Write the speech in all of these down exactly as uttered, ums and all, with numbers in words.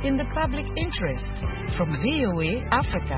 in the public interest. From V O A Africa.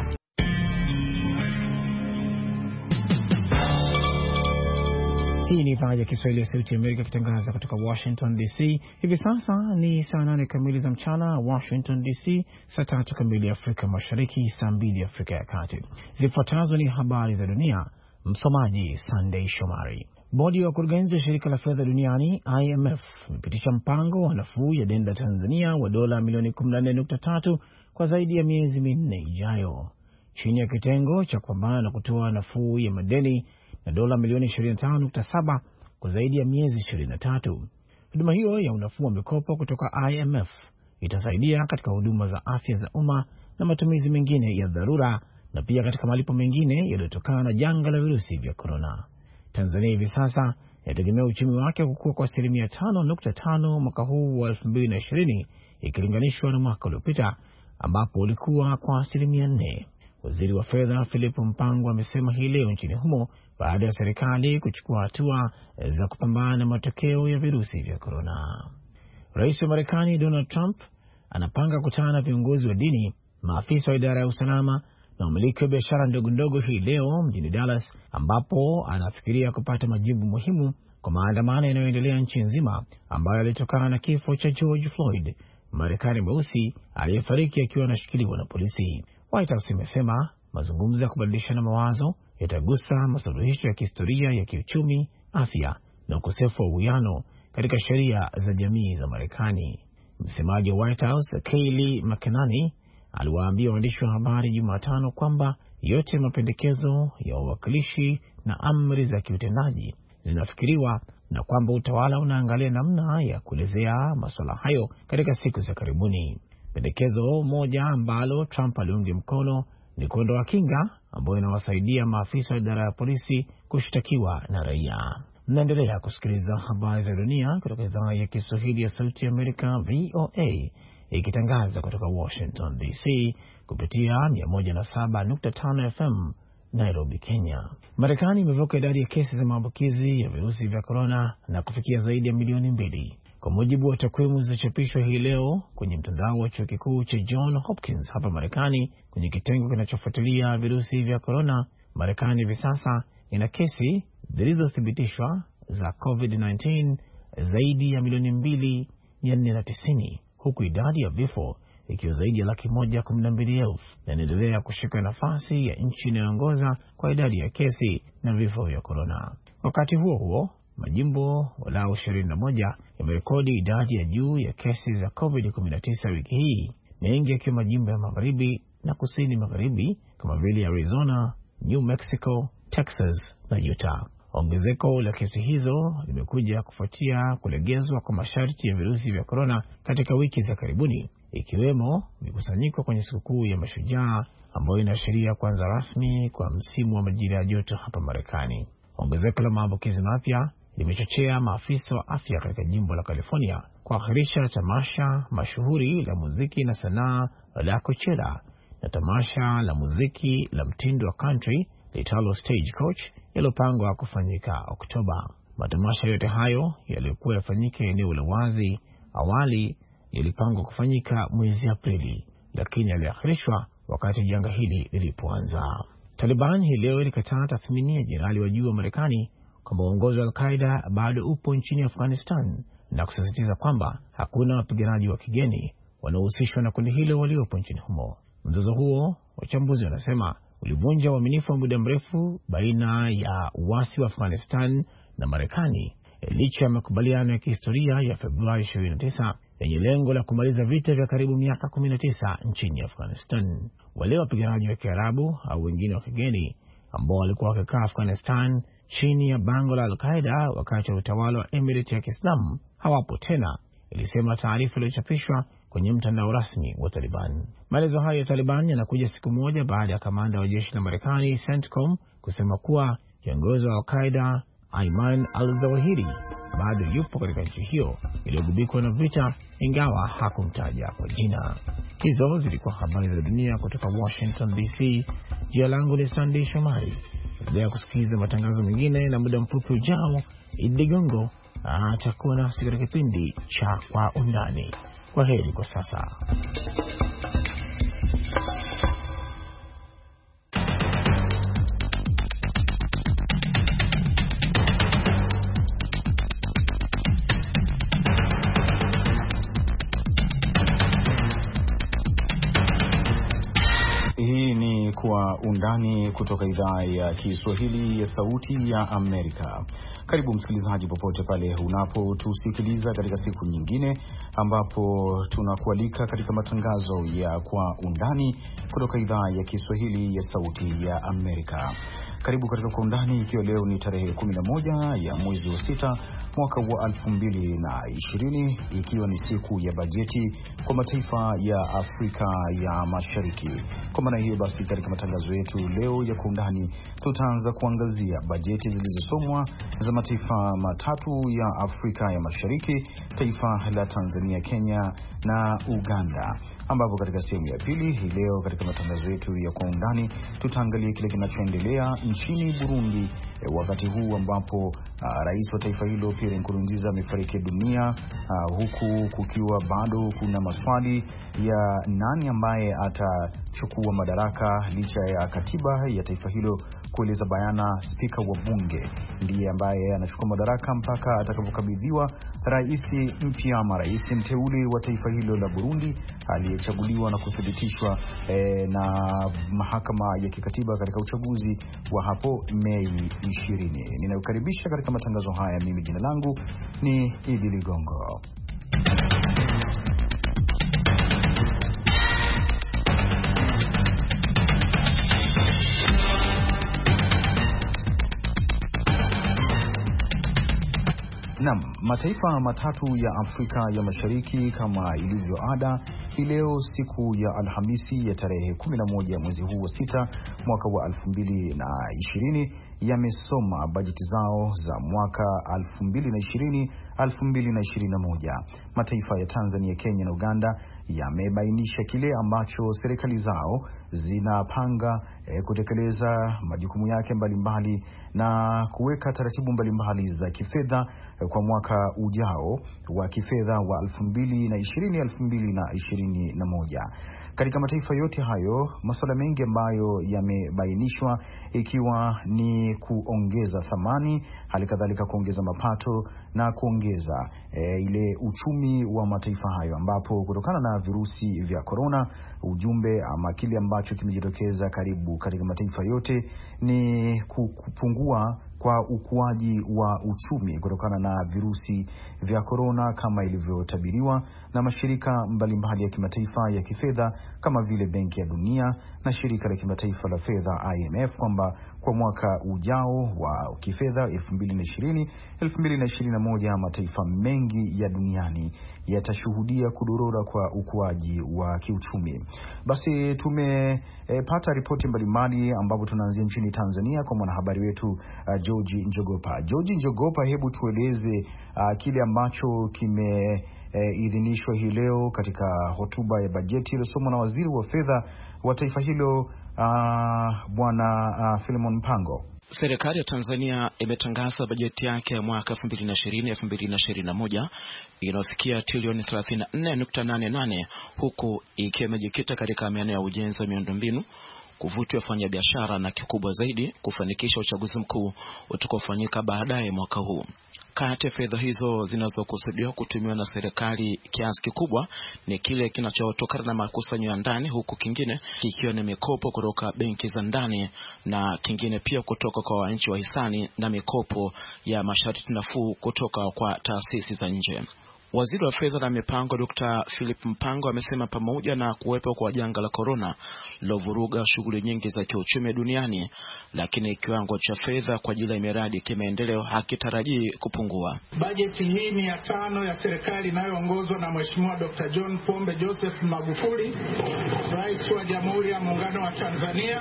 Hii ni idhaa ya Kiswahili ya Sauti ya Amerika kitangaza kutoka Washington D C. Hivi sasa ni saa nane kamili za mchana Washington D C, saa tatu kamili Afrika Mashariki, saa mbili Afrika ya Kati. Zifuatazo ni habari za dunia, msomaji Sunday Shomari. Bodi ya wakurugenzi wa shirika la fedha duniani I M F imepitisha mpango wa nafuu ya deni la Tanzania wa dola milioni kumi na nne nukta tatu kwa zaidi ya miezi minne ijayo, chini ya kitengo cha kupambana na kutoa nafuu ya madeni na dola milioni ishirini na tano nukta saba kwa zaidi ya miezi ishirini na tatu. Huduma hiyo ya unafuu wa mikopo kutoka I M F itasaidia katika huduma za afya za umma na matumizi mengine ya dharura, na pia katika malipo mengine yaliyotokana na janga la virusi vya korona. Tanzania hivi sasa inategemea uchumi wake kukua kwa asilimia tano nukta tano mwaka huu wa elfu mbili na ishirini ikilinganishwa na mwaka uliopita ambapo ulikuwa kwa asilimia nne. Waziri wa fedha Philip Mpango amesema hii leo nchini humo baada ya serikali kuchukua hatua za kupambana na matokeo ya virusi vya korona. Rais wa Marekani Donald Trump anapanga kukutana na viongozi wa dini, maafisa wa idara ya usalama na umiliki wa biashara ndogo ndogo hii leo mjini Dallas, ambapo anafikiria kupata majibu muhimu kwa maandamano yanayoendelea nchi nzima ambayo yalitokana na kifo cha George Floyd, Marekani mweusi aliyefariki akiwa anashikiliwa na polisi. White House imesema mazungumzo ya kubadilishana mawazo yatagusa masuluhisho ya kihistoria ya kiuchumi, afya na ukosefu wa uwiano katika sheria za jamii za Marekani. Msemaji wa White House Kayleigh McEnany aliwaambia waandishi wa habari Jumatano kwamba yote mapendekezo ya wawakilishi na amri za kiutendaji zinafikiriwa na kwamba utawala unaangalia namna ya kuelezea masuala hayo katika siku za karibuni. Pendekezo moja ambalo Trump aliunga mkono ni kuondoa kinga ambayo inawasaidia maafisa wa idara ya polisi kushtakiwa na raia. Mnaendelea kusikiliza habari za dunia kutoka idhaa ya Kiswahili ya Sauti ya Amerika V O A ikitangaza kutoka Washington D C kupitia mia moja na saba nukta tano F M Nairobi, Kenya. Marekani imevuka idadi ya kesi za maambukizi ya virusi vya korona na kufikia zaidi ya milioni mbili. Kwa mujibu wa takwimu zilizochapishwa hii leo kwenye mtandao wa chuo kikuu cha John Hopkins hapa Marekani kwenye kitengo kinachofuatilia virusi vya korona, Marekani hivi sasa ina kesi zilizothibitishwa za COVID kumi na tisa zaidi ya milioni mbili mia nne na tisini, huku idadi ya vifo ikiwa zaidi ya laki moja kumi na mbili elfu na inaendelea kushika nafasi ya nchi inayoongoza kwa idadi ya kesi na vifo vya korona. Wakati huo huo, majimbo walau ishirini na moja yamerekodi idadi ya juu ya kesi za COVID kumi na tisa wiki hii, mengi yakiwa majimbo ya magharibi na kusini magharibi kama vile Arizona, New Mexico, Texas na Utah. Ongezeko la kesi hizo limekuja kufuatia kulegezwa kwa masharti ya virusi vya korona katika wiki za karibuni, ikiwemo mikusanyiko kwenye sikukuu ya Mashujaa ambayo inaashiria kuanza rasmi kwa msimu wa majira ya joto hapa Marekani. Ongezeko la maambukizi mapya limechochea maafisa wa afya katika jimbo la California kuahirisha tamasha mashuhuri la muziki na sanaa la Coachella na tamasha la muziki la mtindo wa country litalo Stagecoach yaliyopangwa kufanyika Oktoba. Matamasha yote hayo yaliyokuwa yafanyike eneo la wazi awali yalipangwa kufanyika mwezi Aprili, lakini yaliahirishwa wakati janga hili lilipoanza. Taliban hii leo ilikataa tathmini ya jenerali wa juu wa Marekani kwamba uongozi wa Al-Qaeda bado upo nchini Afghanistan na kusisitiza kwamba hakuna wapiganaji wa kigeni wanaohusishwa na kundi hilo waliopo nchini humo. Mzozo huo, wachambuzi wanasema, ulivunja uaminifu wa muda mrefu baina ya uasi wa Afghanistan na Marekani licha ya makubaliano ya kihistoria ya Februari ishirini na tisa yenye lengo la kumaliza vita vya karibu miaka kumi na tisa nchini Afghanistan. Wale wapiganaji wa Kiarabu au wengine wa kigeni ambao walikuwa wakikaa Afghanistan chini ya bango la Al-Qaeda wakati wa utawala wa Emirati ya Kiislamu hawapo tena, ilisema taarifa iliyochapishwa kwenye mtandao rasmi wa Taliban. Maelezo hayo ya Taliban yanakuja siku moja baada ya kamanda wa jeshi la Marekani CENTCOM kusema kuwa kiongozi wa Al-Qaeda Ayman al-Zawahiri bado yupo katika nchi hiyo iliyogubikwa na vita, ingawa hakumtaja kwa jina. Hizo zilikuwa habari za dunia kutoka Washington D C. Jina langu ni Sunday Shomari. Endelea kusikiliza matangazo mengine, na muda mfupi ujao Idi Gongo atakuwa nasi katika kipindi cha Kwa Undani. Kwa heri kwa sasa. Kwa undani kutoka idhaa ya Kiswahili ya Sauti ya Amerika. Karibu msikilizaji popote pale unapotusikiliza katika siku nyingine ambapo tunakualika katika matangazo ya Kwa Undani kutoka idhaa ya Kiswahili ya Sauti ya Amerika. Karibu katika Kwa Undani, ikiwa leo ni tarehe kumi na moja ya mwezi wa sita mwaka wa elfu mbili na ishirini, ikiwa ni siku ya bajeti kwa mataifa ya Afrika ya Mashariki. Kwa maana hiyo basi, katika matangazo yetu leo ya Kwa Undani tutaanza kuangazia bajeti zilizosomwa za mataifa matatu ya Afrika ya Mashariki, taifa la Tanzania, Kenya na Uganda, ambapo katika sehemu ya pili hii leo katika matangazo yetu ya Kwa Undani tutaangalia kile kinachoendelea nchini Burundi e, wakati huu ambapo a, rais wa taifa hilo Pierre Nkurunziza amefariki dunia, a, huku kukiwa bado kuna maswali ya nani ambaye atachukua madaraka licha ya katiba ya taifa hilo kueleza bayana spika wa bunge ndiye ambaye anachukua madaraka mpaka atakapokabidhiwa rais mpya ama rais mteule wa taifa hilo la Burundi aliyechaguliwa na kuthibitishwa eh, na mahakama ya kikatiba katika uchaguzi wa hapo Mei ishirini. Ninakukaribisha katika matangazo haya. Mimi jina langu ni Idi Ligongo. Naam, mataifa matatu ya Afrika ya Mashariki kama ilivyo ada, hii leo siku ya Alhamisi ya tarehe kumi na moja mwezi huu wa sita mwaka wa elfu mbili na ishirini yamesoma bajeti zao za mwaka elfu mbili na ishirini elfu mbili na ishirini na moja. Mataifa ya Tanzania, Kenya na Uganda yamebainisha kile ambacho serikali zao zinapanga e, kutekeleza majukumu yake mbalimbali na kuweka taratibu mbalimbali za kifedha e, kwa mwaka ujao wa kifedha wa elfu mbili na ishirini elfu mbili na ishirini na moja. Katika mataifa yote hayo, masuala mengi ambayo yamebainishwa ikiwa ni kuongeza thamani, hali kadhalika kuongeza mapato na kuongeza e, ile uchumi wa mataifa hayo, ambapo kutokana na virusi vya corona, ujumbe ama kile ambacho kimejitokeza karibu katika mataifa yote ni kupungua kwa ukuaji wa uchumi kutokana na virusi vya corona, kama ilivyotabiriwa na mashirika mbalimbali ya kimataifa ya kifedha kama vile Benki ya Dunia na shirika la kimataifa la fedha I M F, kwamba kwa mwaka ujao wa kifedha elfu mbili na ishirini elfu mbili na ishirini na moja mataifa mengi ya duniani yatashuhudia kudorora kwa ukuaji wa kiuchumi. Basi tumepata e, ripoti mbalimbali, ambapo tunaanzia nchini Tanzania kwa mwanahabari wetu uh, George Njogopa. George Njogopa, hebu tueleze uh, kile ambacho kime E, idhinishwa hii leo katika hotuba ya bajeti iliyosomwa na waziri wa fedha wa taifa hilo uh, bwana uh, Philemon Mpango. Serikali ya Tanzania imetangaza bajeti yake ya mwaka elfu mbili na ishirini elfu mbili na ishirini na moja inayofikia trilioni thelathini na nne nukta nane nane, huku ikiwa imejikita katika maeneo ya ujenzi wa miundombinu, kuvutia wafanyabiashara na kikubwa zaidi kufanikisha uchaguzi mkuu utakaofanyika baadaye mwaka huu. Kati ya fedha hizo zinazokusudiwa kutumiwa na serikali, kiasi kikubwa ni kile kinachotokana na makusanyo ya ndani, huku kingine kikiwa ni mikopo kutoka benki za ndani na kingine pia kutoka kwa wananchi wa hisani na mikopo ya masharti nafuu kutoka kwa taasisi za nje. Waziri wa fedha na mipango Dokta Philip Mpango amesema pamoja na kuwepo kwa janga la corona lilovuruga shughuli nyingi za kiuchumi duniani, lakini kiwango cha fedha kwa ajili ya miradi kimaendeleo hakitarajii kupungua. Bajeti hii ni ya tano ya serikali inayoongozwa na Mheshimiwa Dokta John Pombe Joseph Magufuli, Rais wa Jamhuri ya Muungano wa Tanzania.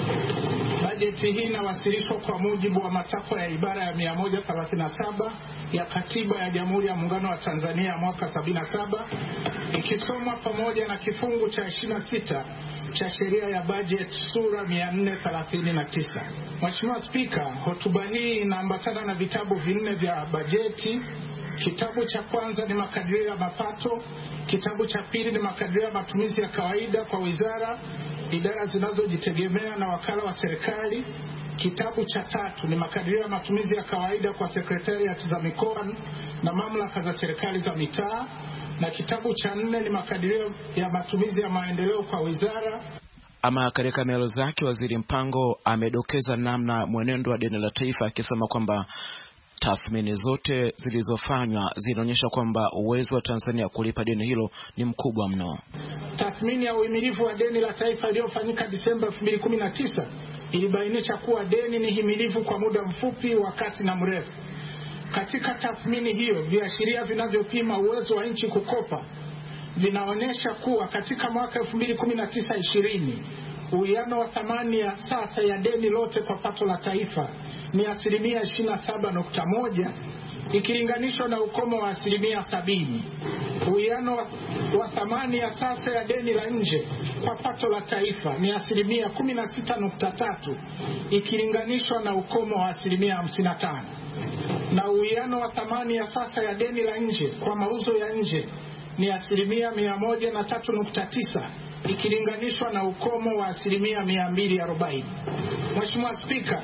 Bajeti hii inawasilishwa kwa mujibu wa matakwa ya ibara ya mia moja thelathini na saba ya Katiba ya Jamhuri ya Muungano wa Tanzania mwaka sabini na saba, ikisomwa pamoja na kifungu cha ishirini na sita cha sheria ya bajeti sura mia nne thelathini na tisa. Mheshimiwa Spika, hotuba hii inaambatana na vitabu vinne vya bajeti Kitabu cha kwanza ni makadirio ya mapato, kitabu cha pili ni makadirio ya matumizi ya kawaida kwa wizara, idara zinazojitegemea na wakala wa serikali. Kitabu cha tatu ni makadirio ya matumizi ya kawaida kwa sekretariati za mikoa na mamlaka za serikali za mitaa, na kitabu cha nne ni makadirio ya matumizi ya maendeleo kwa wizara. Ama katika maelezo zake, Waziri Mpango amedokeza namna mwenendo wa deni la taifa, akisema kwamba tathmini zote zilizofanywa zinaonyesha kwamba uwezo wa Tanzania kulipa deni hilo ni mkubwa mno. Tathmini ya uhimilivu wa deni la taifa iliyofanyika Disemba elfu mbili kumi na tisa ilibainisha kuwa deni ni himilivu kwa muda mfupi, wakati na mrefu. Katika tathmini hiyo, viashiria vinavyopima uwezo wa nchi kukopa vinaonyesha kuwa katika mwaka elfu mbili kumi na tisa ishirini uwiano wa thamani ya sasa ya deni lote kwa pato la taifa ni asilimia ishirini na saba nukta moja ikilinganishwa na ukomo wa asilimia sabini. Uwiano wa, wa thamani ya sasa ya deni la nje kwa pato la taifa ni asilimia kumi na sita nukta tatu ikilinganishwa na ukomo wa asilimia hamsini na tano. Na uwiano wa thamani ya sasa ya deni la nje kwa mauzo ya nje ni asilimia mia moja na tatu nukta tisa ikilinganishwa na ukomo wa asilimia mia mbili arobaini. Mheshimiwa Spika,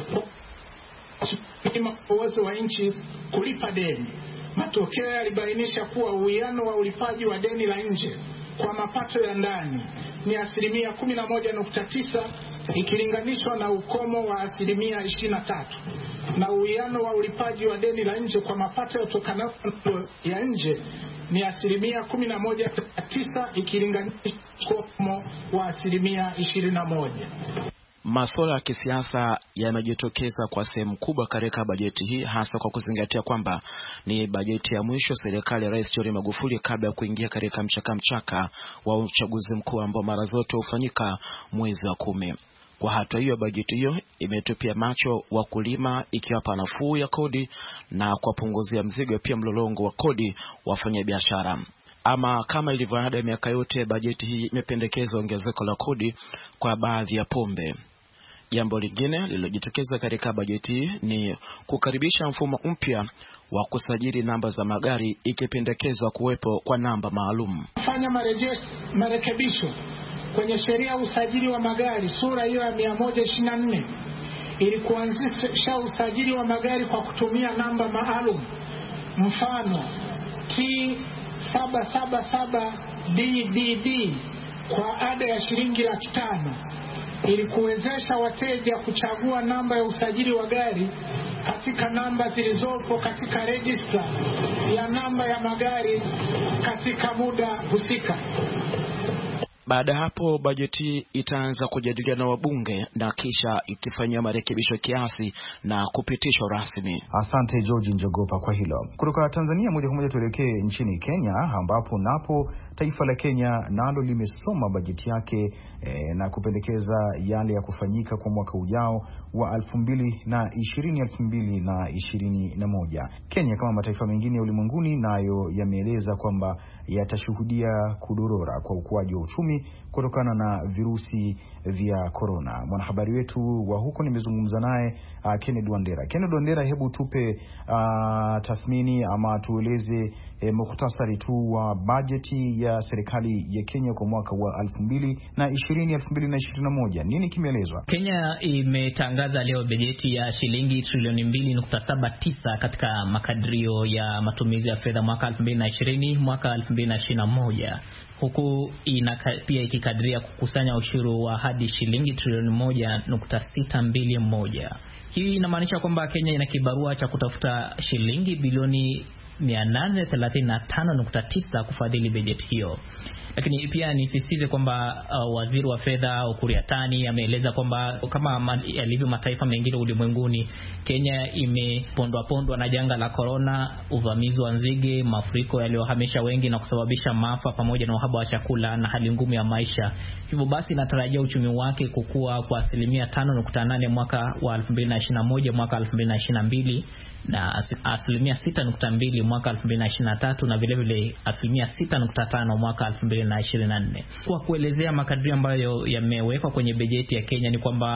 uwezo wa nchi kulipa deni, matokeo yalibainisha kuwa uwiano wa ulipaji wa deni la nje kwa mapato ya ndani ni asilimia kumi na moja nukta tisa ikilinganishwa na ukomo wa asilimia ishirini na tatu, na uwiano wa ulipaji wa deni la nje kwa mapato yatokanayo ya nje ni asilimia kumi na moja nukta tisa ikilinganishwa na ukomo wa asilimia ishirini na moja. Masuala ya kisiasa yamejitokeza kwa sehemu kubwa katika bajeti hii, hasa kwa kuzingatia kwamba ni bajeti ya mwisho serikali ya Rais John Magufuli kabla ya kuingia katika mchaka-mchaka wa uchaguzi mkuu ambao mara zote hufanyika mwezi wa kumi. Kwa hatua hiyo, bajeti hiyo imetupia macho wakulima, ikiwapa nafuu ya kodi na kuwapunguzia mzigo pia mlolongo wa kodi wafanya biashara. Ama kama ilivyo ada ya miaka yote, bajeti hii imependekeza ongezeko la kodi kwa baadhi ya pombe. Jambo lingine lililojitokeza katika bajeti hii ni kukaribisha mfumo mpya wa kusajili namba za magari, ikipendekezwa kuwepo kwa namba maalum. Fanya marejesho marekebisho kwenye sheria ya usajili wa magari sura hiyo ya mia moja ishirini na nne ili kuanzisha usajili wa magari kwa kutumia namba maalum, mfano T saba saba saba D D D kwa ada ya shilingi laki tano ili kuwezesha wateja kuchagua namba ya usajili wa gari katika namba zilizopo katika register ya namba ya magari katika muda husika. Baada hapo, bajeti itaanza kujadiliwa na wabunge na kisha ikifanywa marekebisho kiasi na kupitishwa rasmi. Asante George Njogopa kwa hilo. Kutoka Tanzania moja kwa moja tuelekee nchini Kenya, ambapo napo taifa la Kenya nalo limesoma bajeti yake e, na kupendekeza yale ya kufanyika kwa mwaka ujao wa elfu mbili na ishirini elfu mbili na ishirini na moja. Kenya kama mataifa mengine ya ulimwenguni nayo yameeleza kwamba yatashuhudia kudorora kwa ukuaji wa uchumi kutokana na virusi vya corona. Mwanahabari wetu wa huko nimezungumza naye uh, Kennedy Wandera. Kennedy Wandera, hebu tupe uh, tathmini ama tueleze eh, mukhtasari tu wa bajeti ya serikali ya Kenya kwa mwaka wa elfu mbili na ishirini elfu mbili na ishirini na moja. Nini kimeelezwa? Kenya imetangaza leo bajeti ya shilingi trilioni mbili nukta saba tisa katika makadirio ya matumizi ya fedha mwaka elfu mbili na ishirini mwaka elfu mbili na ishirini na moja, huku inaka, pia ikikadiria kukusanya ushuru wa hadi shilingi trilioni moja nukta sita mbili moja. Hii inamaanisha kwamba Kenya ina kibarua cha kutafuta shilingi bilioni mia nane thelathini na tano nukta tisa kufadhili bajeti hiyo. Lakini pia nisisitize kwamba uh, waziri wa fedha Ukur Yatani ameeleza kwamba kama yalivyo mataifa mengine ulimwenguni, Kenya imepondwa pondwa na janga la corona, uvamizi wa nzige, mafuriko yaliyohamisha wengi na kusababisha maafa, pamoja na uhaba wa chakula na hali ngumu ya maisha. Hivyo basi inatarajia uchumi wake kukua kwa asilimia tano nukta nane mwaka wa elfu mbili na ishirini na moja mwaka elfu mbili na ishirini na mbili na asilimia sita nukta mbili mwaka elfu mbili na ishirini na tatu na vile vile asilimia sita nukta tano mwaka elfu mbili na ishirini na nne. Kwa kuelezea makadirio ambayo yamewekwa kwenye bajeti ya Kenya ni kwamba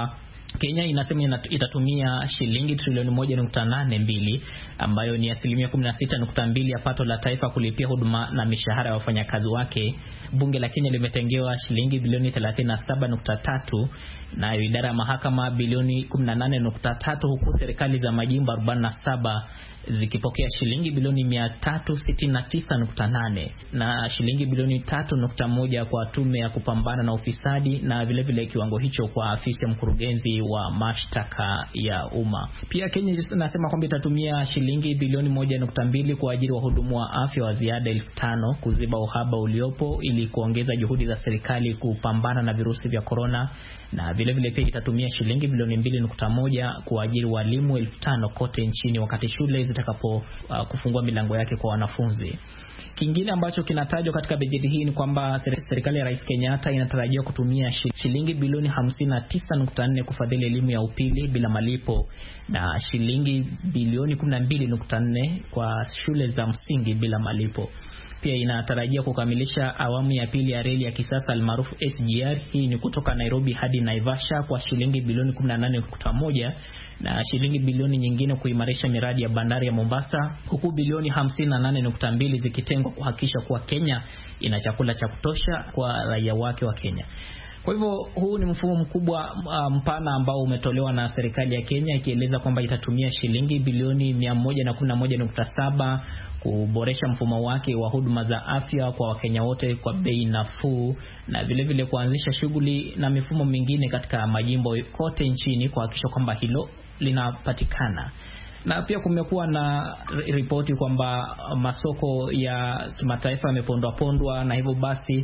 Kenya inasema itatumia shilingi trilioni moja nukta nane mbili ambayo ni asilimia kumi na sita nukta mbili ya pato la taifa kulipia huduma na mishahara ya wafanyakazi wake. Bunge la Kenya limetengewa shilingi bilioni thelathini na saba nukta tatu na idara ya mahakama bilioni kumi na nane nukta tatu, huku serikali za majimbo arobaini na saba zikipokea shilingi bilioni mia tatu sitini na tisa nukta nane na shilingi bilioni tatu nukta moja kwa tume ya kupambana na ufisadi, na vile vile kiwango hicho kwa afisi ya mkurugenzi wa mashtaka ya umma. Pia Kenya inasema kwamba itatumia shilingi bilioni moja nukta mbili kwa ajili wa hudumu wa afya wa ziada elfu tano kuziba uhaba uliopo ili kuongeza juhudi za serikali kupambana na virusi vya corona, na vile vile pia itatumia shilingi bilioni mbili nukta moja kwa ajili walimu elfu tano kote nchini wakati shule zitakapo uh, kufungua milango yake kwa wanafunzi. Kingine ambacho kinatajwa katika bajeti hii ni kwamba serikali ya Rais Kenyatta inatarajiwa kutumia shilingi bilioni hamsini na tisa nukta nne kufadhili elimu ya upili bila malipo na shilingi bilioni kumi na mbili nukta nne kwa shule za msingi bila malipo. Pia inatarajia kukamilisha awamu ya pili ya reli ya kisasa almaarufu S G R. Hii ni kutoka Nairobi hadi Naivasha kwa shilingi bilioni kumi na nane nukta moja na shilingi bilioni nyingine kuimarisha miradi ya bandari ya Mombasa, huku bilioni hamsini na nane nukta mbili zikitengwa kuhakikisha kuwa Kenya ina chakula cha kutosha kwa raia wake wa Kenya. Kwa hivyo huu ni mfumo mkubwa mpana ambao umetolewa na serikali ya Kenya ikieleza kwamba itatumia shilingi bilioni mia moja kumi na moja nukta saba kuboresha mfumo wake wa huduma za afya kwa Wakenya wote kwa bei nafuu, na vile vile kuanzisha shughuli na mifumo mingine katika majimbo kote nchini kuhakikisha kwamba hilo linapatikana. Na pia kumekuwa na ripoti kwamba masoko ya kimataifa yamepondwa pondwa, na hivyo basi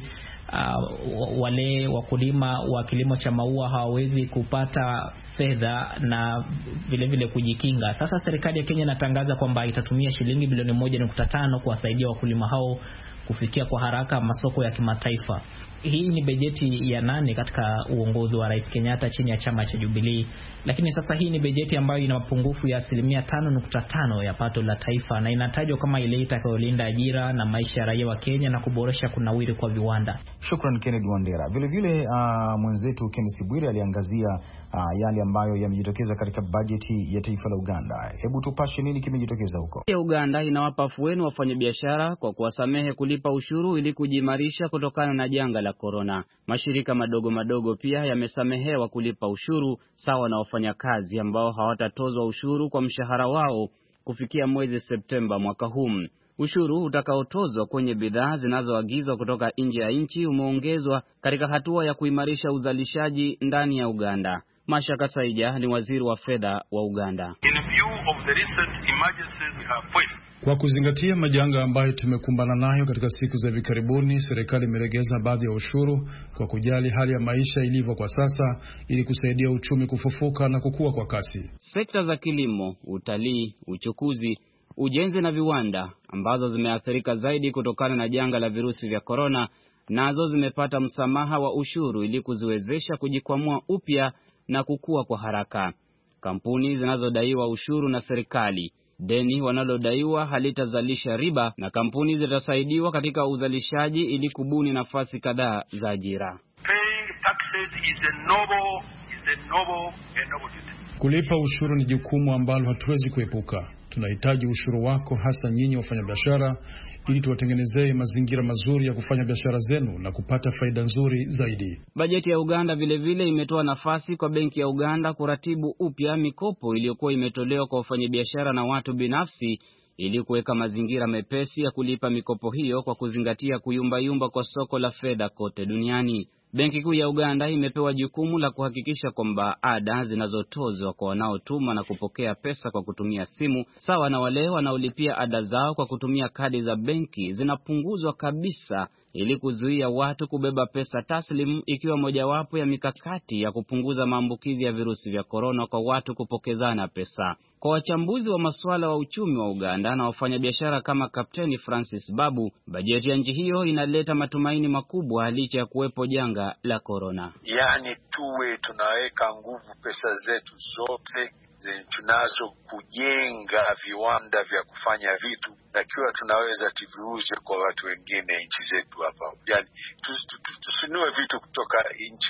Uh, wale wakulima wa kilimo cha maua hawawezi kupata fedha na vile vile kujikinga. Sasa serikali ya Kenya inatangaza kwamba itatumia shilingi bilioni moja nukta tano kuwasaidia wakulima hao kufikia kwa haraka masoko ya kimataifa. Hii ni bajeti ya nane katika uongozi wa Rais Kenyatta chini ya chama cha Jubilee, lakini sasa hii ni bajeti ambayo ina mapungufu ya asilimia tano nukta tano ya pato la taifa, na inatajwa kama ile itakayolinda ajira na maisha ya raia wa Kenya na kuboresha kunawiri kwa viwanda. Shukran Kennedy Wandera. Vile vile uh, mwenzetu Kenneth Bwire aliangazia uh, yale ambayo yamejitokeza katika bajeti ya taifa la Uganda. Hebu tupashe nini kimejitokeza huko. Ya Uganda inawapa afueni wafanyabiashara kwa kuwasamehe kulipa ushuru ili kujimarisha kutokana na janga la corona. Mashirika madogo madogo pia yamesamehewa kulipa ushuru sawa na wafanyakazi ambao hawatatozwa ushuru kwa mshahara wao kufikia mwezi Septemba mwaka huu. Ushuru utakaotozwa kwenye bidhaa zinazoagizwa kutoka nje ya nchi umeongezwa katika hatua ya kuimarisha uzalishaji ndani ya Uganda. Masha Kasaija ni waziri wa fedha wa Uganda. In view of the recent emergencies we have faced, kwa kuzingatia majanga ambayo tumekumbana nayo katika siku za hivi karibuni, serikali imelegeza baadhi ya ushuru kwa kujali hali ya maisha ilivyo kwa sasa ili kusaidia uchumi kufufuka na kukua kwa kasi. Sekta za kilimo, utalii, uchukuzi, ujenzi na viwanda ambazo zimeathirika zaidi kutokana na janga la virusi vya corona, nazo zimepata msamaha wa ushuru ili kuziwezesha kujikwamua upya na kukua kwa haraka. Kampuni zinazodaiwa ushuru na serikali, deni wanalodaiwa halitazalisha riba, na kampuni zitasaidiwa katika uzalishaji ili kubuni nafasi kadhaa za ajira. Paying taxes is a noble, is a noble, a noble duty. Kulipa ushuru ni jukumu ambalo hatuwezi kuepuka. Tunahitaji ushuru wako, hasa nyinyi wafanyabiashara, ili tuwatengenezee mazingira mazuri ya kufanya biashara zenu na kupata faida nzuri zaidi. Bajeti ya Uganda vile vile imetoa nafasi kwa benki ya Uganda kuratibu upya mikopo iliyokuwa imetolewa kwa wafanyabiashara na watu binafsi ili kuweka mazingira mepesi ya kulipa mikopo hiyo kwa kuzingatia kuyumbayumba kwa soko la fedha kote duniani. Benki Kuu ya Uganda imepewa jukumu la kuhakikisha kwamba ada zinazotozwa kwa wanaotuma na kupokea pesa kwa kutumia simu, sawa na wale wanaolipia ada zao kwa kutumia kadi za benki, zinapunguzwa kabisa ili kuzuia watu kubeba pesa taslimu, ikiwa mojawapo ya mikakati ya kupunguza maambukizi ya virusi vya corona kwa watu kupokezana pesa. Kwa wachambuzi wa masuala wa uchumi wa Uganda na wafanyabiashara kama Kapteni Francis Babu, bajeti ya nchi hiyo inaleta matumaini makubwa licha ya kuwepo janga la corona. Yaani tuwe tunaweka nguvu pesa zetu zote tunazo kujenga viwanda vya kufanya vitu, na kiwa tunaweza tuviuze kwa watu wengine nchi zetu hapa. Yaani tusinue vitu kutoka nchi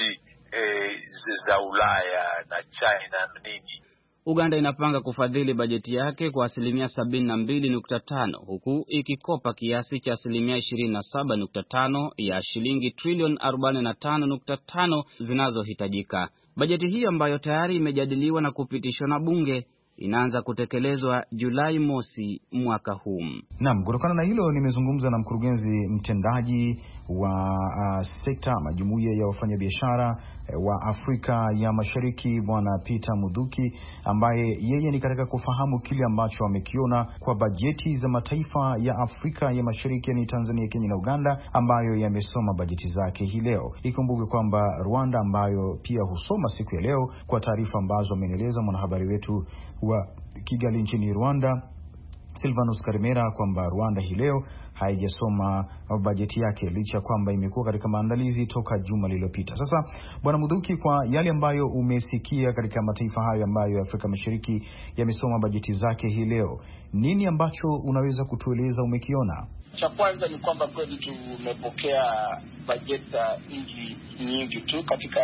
e, za Ulaya na China na nini. Uganda inapanga kufadhili bajeti yake kwa asilimia sabini na mbili nukta tano huku ikikopa kiasi cha asilimia ishirini na saba nukta tano ya shilingi trilioni arobaini na tano nukta tano zinazohitajika. Bajeti hiyo ambayo tayari imejadiliwa na kupitishwa na bunge inaanza kutekelezwa Julai mosi mwaka huu. Naam, kutokana na hilo nimezungumza na mkurugenzi mtendaji wa uh, sekta majumuiya ya wafanyabiashara wa Afrika ya Mashariki Bwana Peter Mudhuki, ambaye yeye ni katika kufahamu kile ambacho amekiona kwa bajeti za mataifa ya Afrika ya Mashariki ni Tanzania, Kenya na Uganda ambayo yamesoma bajeti zake hii leo. Ikumbuke kwamba Rwanda ambayo pia husoma siku ya leo, kwa taarifa ambazo amenieleza mwanahabari wetu wa Kigali nchini Rwanda Silvanus Karimera kwamba Rwanda hii leo haijasoma bajeti yake licha kwamba imekuwa katika maandalizi toka juma lililopita. Sasa Bwana Mudhuki, kwa yale ambayo umesikia katika mataifa hayo ambayo Afrika Mashariki yamesoma bajeti zake hii leo, nini ambacho unaweza kutueleza umekiona? Cha kwanza ni kwamba kweli tumepokea bajeti za nchi nyingi tu katika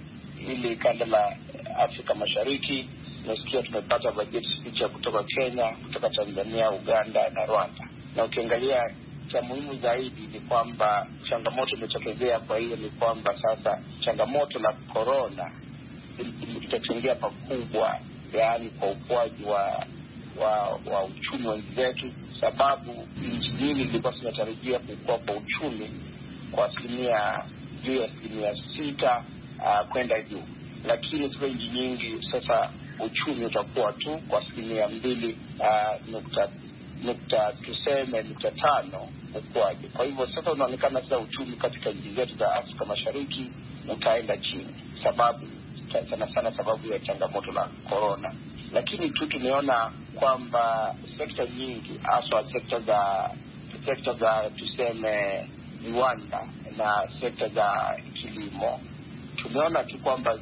ile kanda la Afrika Mashariki. Nasikia tumepata bajeti picha kutoka Kenya, kutoka Tanzania, Uganda na Rwanda. Na ukiangalia cha muhimu zaidi ni kwamba changamoto imetokezea. Kwa hiyo ni kwamba sasa changamoto la corona itatengea pakubwa, yaani kwa ukuaji wa wa wa uchumi wa nchi zetu, sababu nchi nyingi zilikuwa zinatarajia kukua kwa uchumi kwa asilimia juu ya asilimia sita uh, kwenda juu, lakini zile nchi nyingi sasa uchumi utakuwa tu kwa asilimia mbili uh, nukta nukta tuseme nukta tano ukuaji. Kwa hivyo sasa unaonekana sasa uchumi katika nchi zetu za Afrika Mashariki utaenda chini, sababu sana sana sababu ya changamoto la corona. Lakini tu tumeona kwamba sekta nyingi, hasa sekta za sekta za tuseme viwanda na sekta za kilimo, tumeona tu kwamba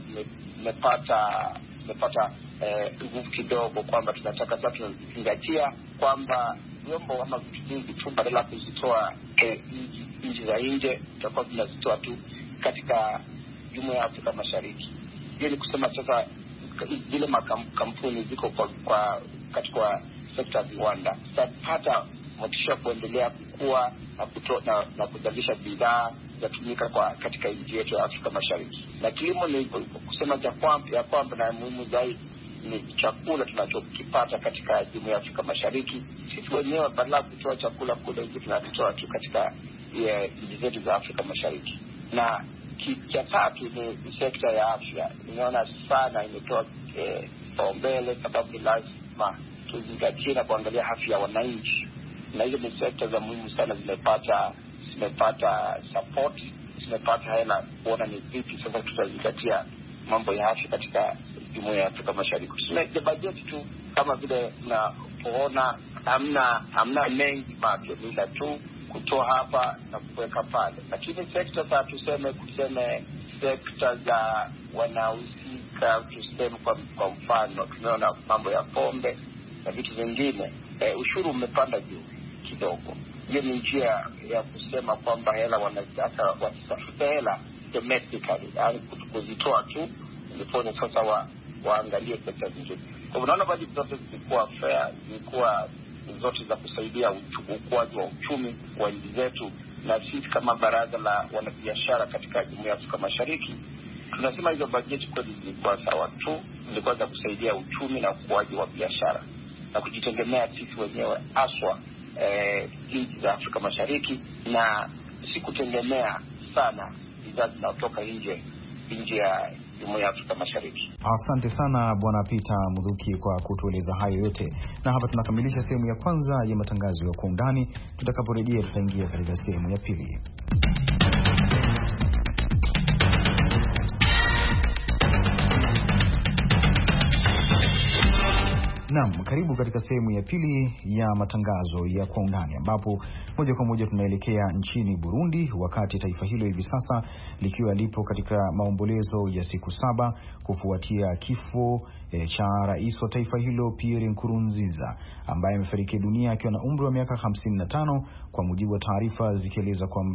zimepata zimepata nguvu eh, kidogo, kwamba tunataka sasa tunazingatia kwamba vyombo ama vitu vingi tu badala ya kuzitoa eh, nchi za nje tutakuwa tunazitoa tu katika Jumuiya ya Afrika Mashariki. Hiyo ni kusema sasa zile makampuni ziko kwa, kwa katika sekta ya viwanda tutapata motisha kuendelea kukua na, kuto, na, na kuzalisha bidhaa zatumika kwa katika nchi yetu ya Afrika Mashariki. Na kilimo ni kusema cha kwamba ya kwamba na muhimu zaidi ni chakula tunachokipata katika Jumuiya ya Afrika Mashariki. Sisi wenyewe badala kutoa chakula kule nje tunatoa tu katika nchi zetu za Afrika Mashariki. Na cha tatu ni sekta ya afya. Inaona sana imetoa kipaumbele eh, sababu ni lazima tuzingatie na kuangalia afya ya wananchi. Na hizo ni sekta za muhimu sana zimepata zimepata support, zimepata hela kuona ni vipi sasa tutazingatia mambo ya afya katika Jumuiya ya Afrika Mashariki. Tuseme bajeti tu kama vile tunapoona hamna hamna mengi mapya, ila tu kutoa hapa na kuweka pale. Lakini sekta za tuseme kuseme sekta za wanahusika tuseme kwa, kwa mfano tumeona mambo ya pombe na vitu vingine, e, ushuru umepanda juu kidogo. Hiyo ni njia ya kusema kwamba hela wanataka wasitafuta hela domestically, yani kuzitoa tu ndipo sasa wa, waangalie sekta zingine. Kwa hivyo naona bajeti zote zilikuwa fair, zilikuwa zote za kusaidia ukuaji wa uchumi wa nchi zetu. Na sisi kama baraza la wanabiashara katika Jumuiya ya Afrika Mashariki tunasema hizo bajeti kweli zilikuwa sawa tu, zilikuwa za kusaidia uchumi na ukuaji wa biashara na kujitegemea sisi wenyewe aswa eh, nchi za Afrika Mashariki, na si kutegemea sana bidhaa zinazotoka nje nje ya Jumuiya ya Afrika Mashariki. Asante sana Bwana Peter Mudhuki kwa kutueleza hayo yote. Na hapa tunakamilisha sehemu ya kwanza ya matangazo ya Kwa Undani. Tutakaporejea tutaingia katika sehemu ya pili. Naam, karibu katika sehemu ya pili ya matangazo ya Kwa Undani, ambapo moja kwa moja tunaelekea nchini Burundi, wakati taifa hilo hivi sasa likiwa lipo katika maombolezo ya siku saba kufuatia kifo e, cha rais wa taifa hilo Pierre Nkurunziza, ambaye amefariki dunia akiwa na umri wa miaka hamsini na tano, kwa mujibu wa taarifa zikieleza kwamba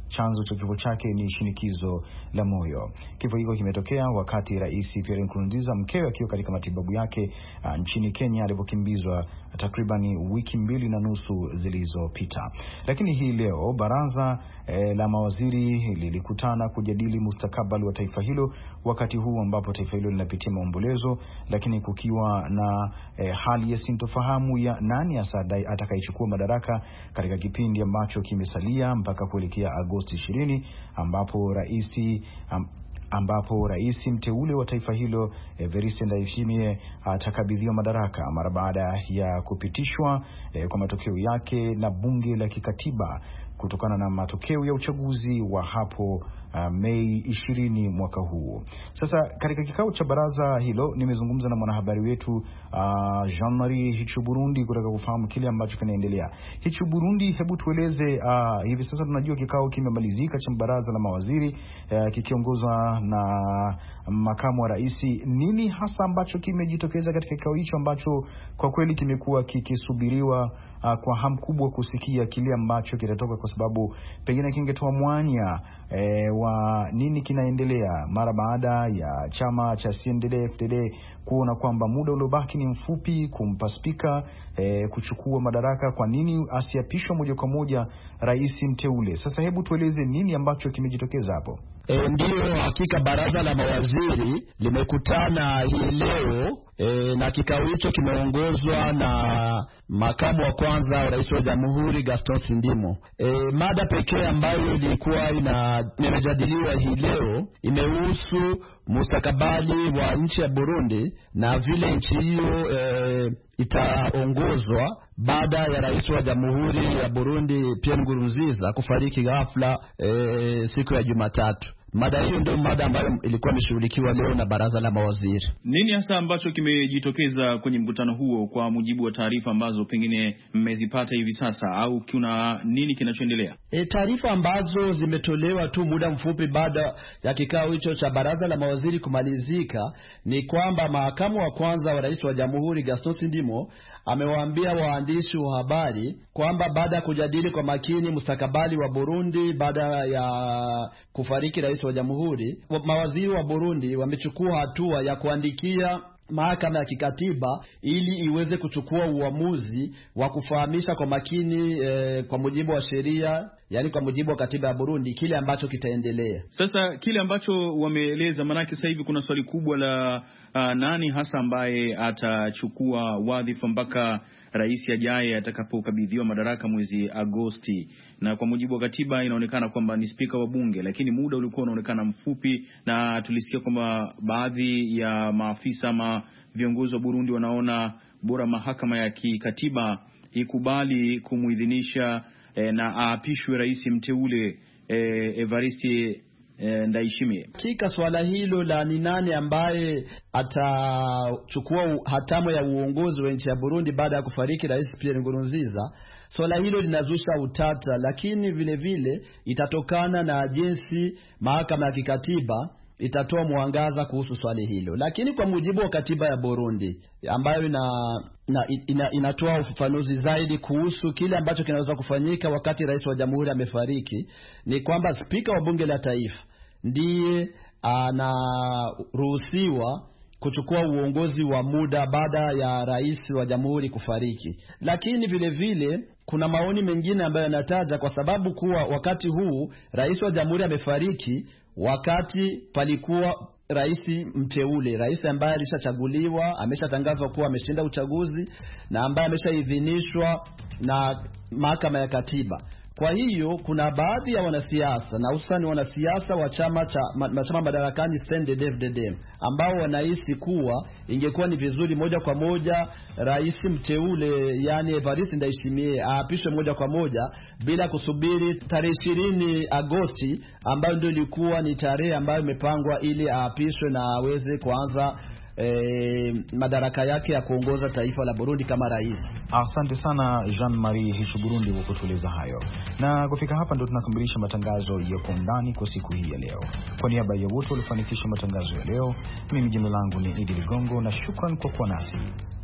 chanzo cha kifo chake ni shinikizo la moyo. Kifo hicho kimetokea wakati Rais Pierre Nkurunziza mkewe akiwa katika matibabu yake uh, nchini Kenya alipokimbizwa takribani wiki mbili na nusu zilizopita. Lakini hii leo baraza eh, la mawaziri lilikutana kujadili mustakabali wa taifa hilo, wakati huu ambapo taifa hilo linapitia maombolezo, lakini kukiwa na eh, hali ya sintofahamu ya nani hasa atakayechukua madaraka katika kipindi ambacho kimesalia mpaka kuelekea Agosti ishirini, ambapo rais um, ambapo rais mteule wa taifa hilo Evariste Ndayishimiye atakabidhiwa madaraka mara baada ya kupitishwa eh, kwa matokeo yake na bunge la kikatiba kutokana na matokeo ya uchaguzi wa hapo Uh, Mei ishirini mwaka huu. Sasa katika kikao cha baraza hilo nimezungumza na mwanahabari wetu uh, Jean-Marie Hichu Burundi kutaka kufahamu kile ambacho kinaendelea. Hichu Burundi, hebu tueleze, uh, hivi sasa tunajua kikao kimemalizika cha baraza la mawaziri uh, kikiongozwa na makamu wa rais. Nini hasa ambacho kimejitokeza katika kikao hicho ambacho kwa kweli kimekuwa kikisubiriwa uh, kwa hamu kubwa kusikia kile ambacho kitatoka, kwa sababu pengine kingetoa mwanya E, wa nini kinaendelea mara baada ya chama cha C N D D F D D kuona kwamba muda uliobaki ni mfupi kumpa spika e, kuchukua madaraka. Kwa nini asiapishwe moja kwa moja rais mteule? Sasa hebu tueleze nini ambacho kimejitokeza hapo. E, ndiyo hakika baraza la mawaziri limekutana hii leo e, na kikao hicho kimeongozwa na makamu wa kwanza wa rais wa jamhuri Gaston Sindimo. E, mada pekee ambayo ilikuwa inajadiliwa hii leo imehusu mustakabali wa nchi ya Burundi na vile nchi hiyo e, itaongozwa baada ya rais wa jamhuri ya Burundi Pierre Nkurunziza kufariki ghafla e, siku ya Jumatatu. Mada hiyo ndio mada ambayo ilikuwa imeshughulikiwa leo na baraza la mawaziri. Nini hasa ambacho kimejitokeza kwenye mkutano huo kwa mujibu wa taarifa ambazo pengine mmezipata hivi sasa, au kuna nini kinachoendelea? E, taarifa ambazo zimetolewa tu muda mfupi baada ya kikao hicho cha baraza la mawaziri kumalizika ni kwamba makamu wa kwanza wa rais wa jamhuri Gaston Sindimo amewaambia waandishi wa habari kwamba baada ya kujadili kwa makini mustakabali wa Burundi baada ya kufariki rais wa jamhuri, mawaziri wa Burundi wamechukua hatua ya kuandikia mahakama ya kikatiba ili iweze kuchukua uamuzi wa kufahamisha kwa makini eh, kwa mujibu wa sheria, yani kwa mujibu wa katiba ya Burundi, kile ambacho kitaendelea. Sasa kile ambacho wameeleza, manake sasa hivi kuna swali kubwa la uh, nani hasa ambaye atachukua wadhifa mpaka rais ajaye atakapokabidhiwa madaraka mwezi Agosti. Na kwa mujibu wa katiba inaonekana kwamba ni spika wa bunge, lakini muda ulikuwa unaonekana mfupi, na tulisikia kwamba baadhi ya maafisa ama viongozi wa Burundi wanaona bora mahakama ya kikatiba ikubali kumuidhinisha eh, na aapishwe rais mteule eh, Evariste eh, Ndayishimiye. Kika swala hilo la ni nani ambaye atachukua hatamu ya uongozi wa nchi ya Burundi baada ya kufariki rais Pierre Nkurunziza, swala hilo linazusha utata, lakini vile vile itatokana na jinsi mahakama ya kikatiba itatoa mwangaza kuhusu swali hilo. Lakini kwa mujibu wa katiba ya Burundi ambayo ina, ina, ina, inatoa ufafanuzi zaidi kuhusu kile ambacho kinaweza kufanyika wakati rais wa jamhuri amefariki, ni kwamba spika wa bunge la taifa ndiye anaruhusiwa kuchukua uongozi wa muda baada ya rais wa jamhuri kufariki. Lakini vile vile kuna maoni mengine ambayo yanataja kwa sababu kuwa wakati huu rais wa jamhuri amefariki wakati palikuwa rais mteule, rais ambaye alishachaguliwa, ameshatangazwa kuwa ameshinda uchaguzi na ambaye ameshaidhinishwa na mahakama ya katiba. Kwa hiyo kuna baadhi ya wanasiasa na hususan wanasiasa wa chama cha ma, chama madarakani C N D D F D D ambao wanahisi kuwa ingekuwa ni vizuri moja kwa moja rais mteule yani Evariste Ndayishimiye aapishwe moja kwa moja bila kusubiri tarehe ishirini Agosti ambayo ndio ilikuwa ni tarehe ambayo imepangwa ili aapishwe na aweze kuanza E, madaraka yake ya kuongoza taifa la Burundi kama rais. Asante sana Jean-Marie Hichu Burundi kwa kutueleza hayo. Na kufika hapa ndo tunakamilisha matangazo ya Kwa Undani kwa siku hii ya leo. Kwa niaba ya wote walifanikisha matangazo ya leo, mimi jina langu ni Idi Ligongo na shukran kwa kuwa nasi.